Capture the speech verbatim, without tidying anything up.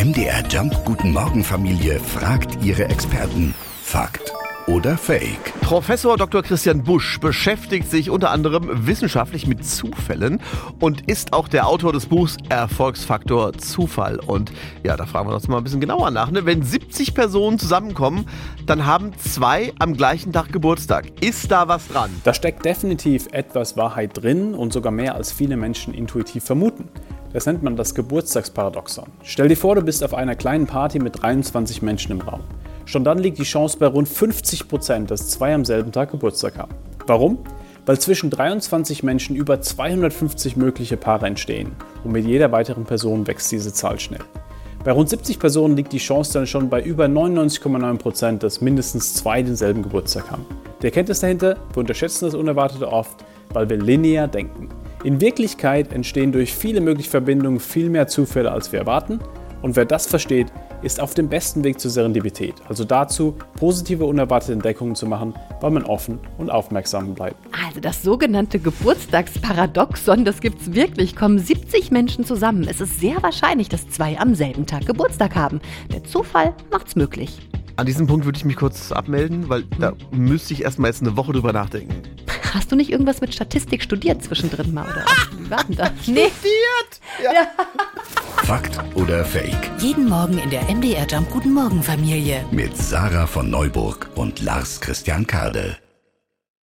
M D R Jump Guten Morgen Familie fragt ihre Experten. Fakt oder Fake? Professor Doktor Christian Busch beschäftigt sich unter anderem wissenschaftlich mit Zufällen und ist auch der Autor des Buchs Erfolgsfaktor Zufall. Und ja, da fragen wir uns mal ein bisschen genauer nach. Ne? Wenn siebzig Personen zusammenkommen, dann haben zwei am gleichen Tag Geburtstag. Ist da was dran? Da steckt definitiv etwas Wahrheit drin und sogar mehr, als viele Menschen intuitiv vermuten. Das nennt man das Geburtstagsparadoxon. Stell dir vor, du bist auf einer kleinen Party mit dreiundzwanzig Menschen im Raum. Schon dann liegt die Chance bei rund fünfzig Prozent, dass zwei am selben Tag Geburtstag haben. Warum? Weil zwischen dreiundzwanzig Menschen über zweihundertfünfzig mögliche Paare entstehen und mit jeder weiteren Person wächst diese Zahl schnell. Bei rund siebzig Personen liegt die Chance dann schon bei über neunundneunzig Komma neun Prozent, dass mindestens zwei denselben Geburtstag haben. Die Erkenntnis dahinter: Wir unterschätzen das Unerwartete oft, weil wir linear denken. In Wirklichkeit entstehen durch viele mögliche Verbindungen viel mehr Zufälle, als wir erwarten. Und wer das versteht, ist auf dem besten Weg zur Serendipität, also dazu, positive unerwartete Entdeckungen zu machen, weil man offen und aufmerksam bleibt. Also das sogenannte Geburtstagsparadoxon, das gibt's wirklich. Kommen siebzig Menschen zusammen. Es ist sehr wahrscheinlich, dass zwei am selben Tag Geburtstag haben. Der Zufall macht's möglich. An diesem Punkt würde ich mich kurz abmelden, weil da müsste ich erstmal jetzt eine Woche drüber nachdenken. Hast du nicht irgendwas mit Statistik studiert zwischendrin mal, oder? Wie war denn das? Nee. Studiert! Ja. Ja. Fakt oder Fake? Jeden Morgen in der M D R Jump Guten Morgen Familie. Mit Sarah von Neuburg und Lars Christian Kade.